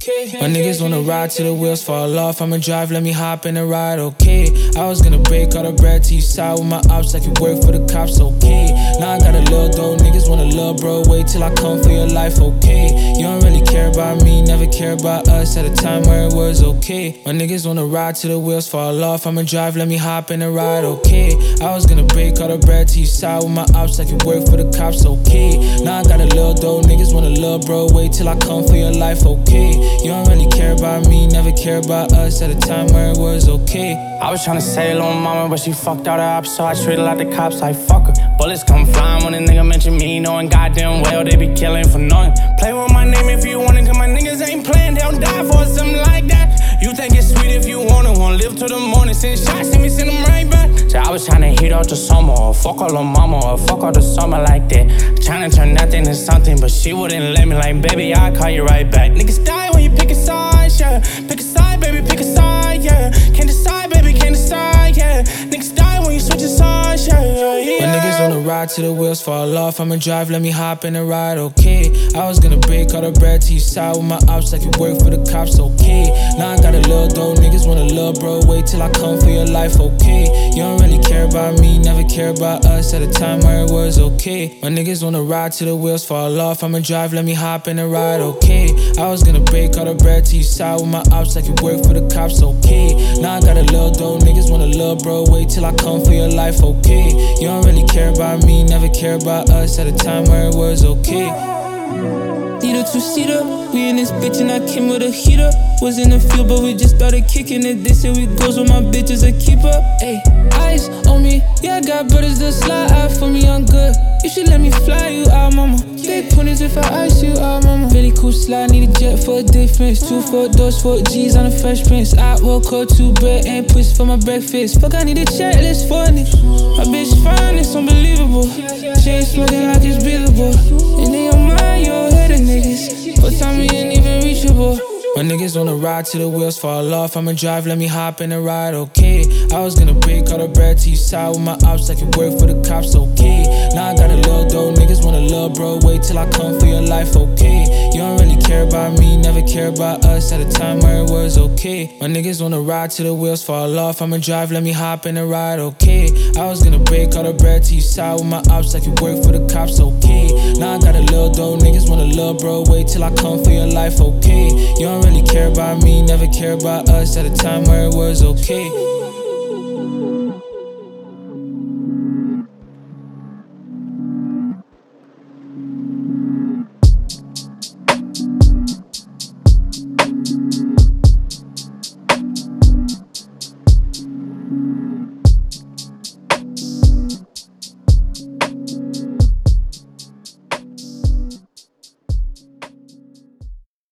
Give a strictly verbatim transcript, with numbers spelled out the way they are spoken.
okay. My niggas wanna ride till the wheels fall off. I'ma drive, let me hop in and ride, okay. I was gonna break all the bread to you side with my ops like it work for the cops, okay. Now I got a little dough, niggas want a little bro. Wait till I come for your life, okay. You don't really care about me, never care about us at a time where it was okay. My niggas wanna ride till the wheels fall off. I'ma drive, let me hop in and ride, okay. I was gonna break all the bread to you side with my ops like it work for the cops, okay. Now I got a little dough, niggas want a little bro. Wait till I come for your life, okay. You don't really care about me, never care about us at a time where it was okay. I was tryna say little mama, but she fucked all the ops, so I treated like the cops like fuck her. Bullets come flying when a nigga mention me, knowing goddamn well they be killing for nothing. Play with my name if you want it, cause my niggas ain't playing, they'll die for something like that. You think it's sweet if you want it, wanna live till the morning, send shots, send me, send them right back. So I was tryna heat up the summer, or fuck all the mama, or fuck all the summer like that. Tryna turn nothing into something, but she wouldn't let me, like baby, I'll call you right back. Niggas die when you pick a side, yeah. Pick a side, baby, pick a side, yeah. Can't decide, baby, can't decide, yeah. Niggas die when you switch a side, yeah, yeah. My niggas wanna ride till the wheels fall off. I'ma drive, let me hop in and ride, okay. I was gonna break all the bread to you side with my ops like it work for the cops, okay. Now I got a little dough, niggas want a little bro. Wait till I come for your life, okay. You don't really care about me, never care about us at a time where it was okay. My niggas wanna ride till the wheels fall off. I'ma drive, let me hop in and ride, okay. I was gonna break all the bread to you side with my ops like it work for the cops, okay. Now I got a little dough, niggas want a little bro. Wait till I come for your life, okay. You don't really care about me, never care about us at a time where it was okay. Need a two-seater, we in this bitch and I came with a heater. Was in the field but we just started kicking it. This here we goes with my bitches a keeper. Ayy, eyes on me, yeah I got brothers that slide out for me, I'm good. You should let me fly you out, mama. They pointers if I ice you out, mama. Really cool slide, need a jet for a difference. Two four doors, four G's on a Fresh Prince. I woke up two bread and push for my breakfast. Fuck, I need a checklist for this. My bitch fine, it's unbelievable. Chain smoking like it's breathable. And in your mind, you're ahead of niggas. But time we ain't even reachable. My niggas wanna ride till the wheels fall off. I'ma drive, let me hop in and ride, okay. I was gonna break all the bread to you side with my ops like it work for the cops, okay. Now I got a little dough, niggas want a little bro. Wait till I come for your life, okay. You don't really care about me, never care about us at a time where it was okay. My niggas wanna ride till the wheels fall off. I'ma drive, let me hop in and ride, okay. I was gonna break all the bread to you side with my ops like it work for the cops, okay. Now I got a little dough, niggas want a little bro. Wait till I come for your life, okay. You don't really care about me, never care about us at a time where it was okay.